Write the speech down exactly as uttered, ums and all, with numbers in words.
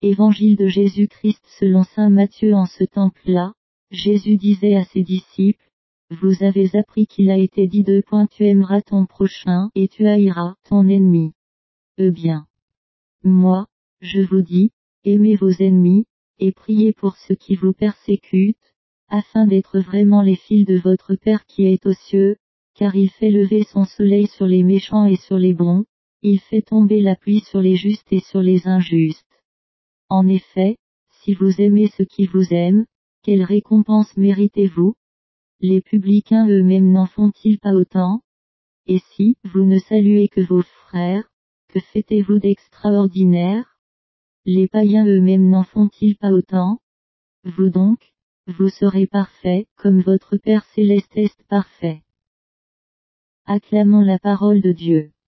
Évangile de Jésus-Christ selon saint Matthieu. En ce temps-là, Jésus disait à ses disciples, vous avez appris qu'il a été dit deux points tu aimeras ton prochain et tu haïras ton ennemi. Eh bien, moi, je vous dis, aimez vos ennemis, et priez pour ceux qui vous persécutent, afin d'être vraiment les fils de votre Père qui est aux cieux, car il fait lever son soleil sur les méchants et sur les bons, il fait tomber la pluie sur les justes et sur les injustes. En effet, si vous aimez ceux qui vous aiment, quelle récompense méritez-vous? Les publicains eux-mêmes n'en font-ils pas autant? Et si vous ne saluez que vos frères, que faites-vous d'extraordinaire? Les païens eux-mêmes n'en font-ils pas autant? Vous donc, vous serez parfaits, comme votre Père céleste est parfait. Acclamons la parole de Dieu.